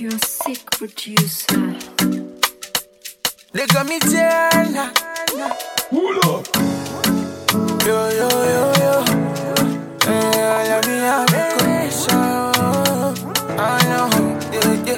You're a sick producer. They got me down. Hold up. Yo, yo, yo, yo. Let me have a connection. I know. Yeah,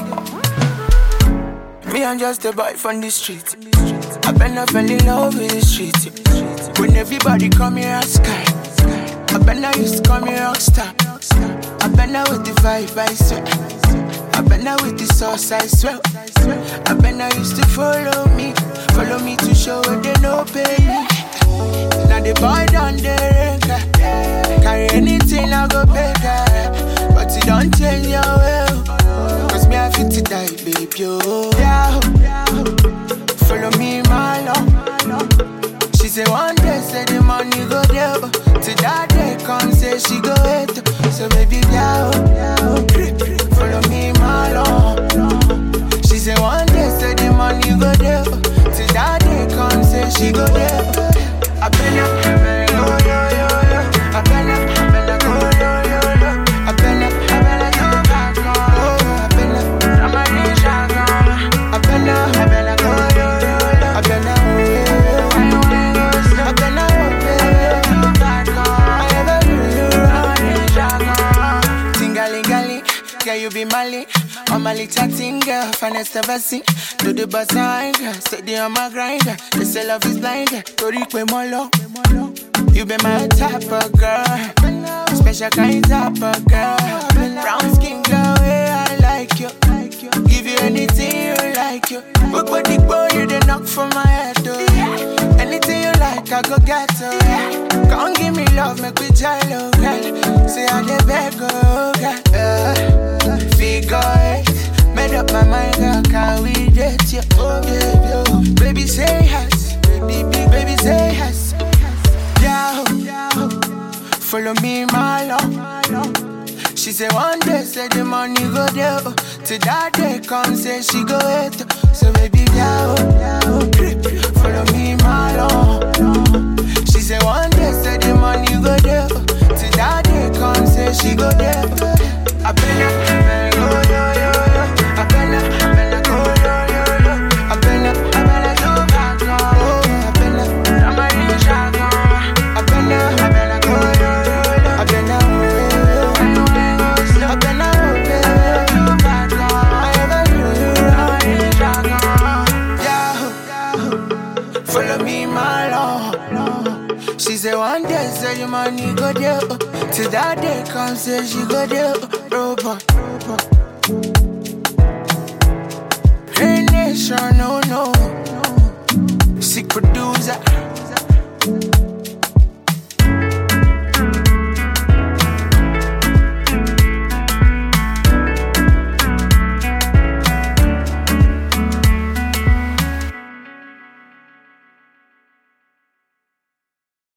yeah. Me, I'm just a boy from the street. I better fell in love with the street. When everybody call me a sky. I better used to call me rockstar. I better with the vibe, I swear. I better with the sauce, I swear. I better used to follow me to show where they no pay me. Now the boy down there, carry anything I go pay, but you don't change your way. Cause me I fit to die, baby, yo. Yeah. Follow me, my love. She say one day, say the money go there. Till that day come, say she go hate. So baby, yeah. Follow me, my love. She say one day, say the money go there. Till that day come, say she go there. I better go, yo, yo, yo. I better go, yo, yo, yo. I better go back, I better, I'm a ninja, I better go, yo, yo, yo. I better go back, I ever do you, I'm a ninja, tingalingali, girl, you be Mali. I'm a little thing, girl, finest ever seen. Do the boss and girl, steady on my grinder. They say love is blind, girl, Tori Molo. You be my type of girl, special kind type of girl. Brown skin girl, yeah, I like you. Give you anything you like, you. But body boy, you the knock for my head, though. Anything you like, I go get to. Come give me love, make me jello, girl. Say I the beg, girl. Figure eight, made up my mind, girl, can we date you? Oh, yeah, yo. Baby, say yes, baby, say yes. Yeah, follow me, my love. She say one day, say the money go there. Till that day come, say she go hate. So baby, yeah, follow me, my love. She say one day, say the money go there. Till that day come, say she go there. I better go, yo, yo, yo. I better go, yo, yo, yo. I better go back, I better, I'm a ninja, I better go, yo, yo, yo. I better go back, I ever do you, I'm a ninja, yeah. Follow me, my love. She say one day, say the money go there. Till that day comes, say she go there. Robot. Hey nation, no. Sick producer.